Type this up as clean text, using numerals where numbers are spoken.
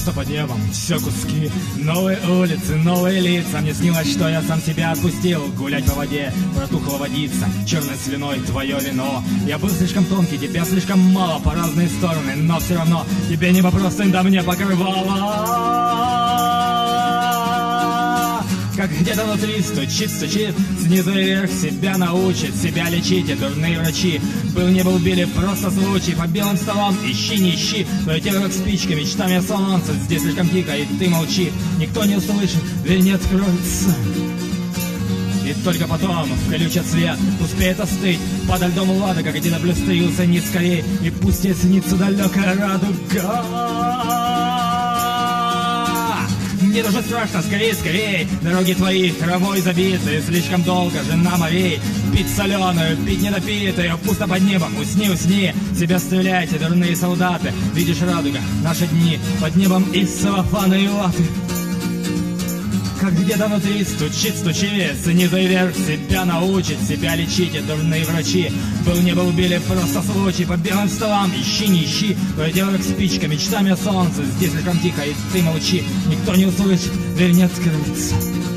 Пусто под небом, все куски. Новые улицы, новые лица. Мне снилось, что я сам себя отпустил гулять по воде, протухла водица, черной слюной твое вино. Я был слишком тонкий, тебя слишком мало, по разные стороны, но все равно тебе небо просто да мне покрывало. Как где-то внутри стучит, снизу и вверх себя научит, себя лечить и дурные врачи. Был, не был, били, просто случай. По белым столам ищи, не ищи, твое тело как спичка, мечтами о солнце. Здесь слишком тихо, и ты молчи, никто не услышит, дверь не откроется. И только потом, в колючий цвет, успеет остыть подо льдом лада, как где-то блюстаются не скорей. И пусть тебе снится далекая радуга. Мне тоже страшно, скорей, скорей. Дороги твои травой забиты, слишком долго жена морей. Пить соленую, пить недопитую, пусто под небом, усни, усни. Себя стреляйте, дурные солдаты. Видишь, радуга, наши дни под небом из целлофана и ваты. Как где-то внутри стучит, снизу и вверх себя научит, себя лечить и дурные врачи. Был, не был, били, просто случай. По белым столам ищи, не ищи, твое дело как спичка, мечтами о солнце. Здесь слишком тихо, и ты молчи, никто не услышит, дверь не откроется.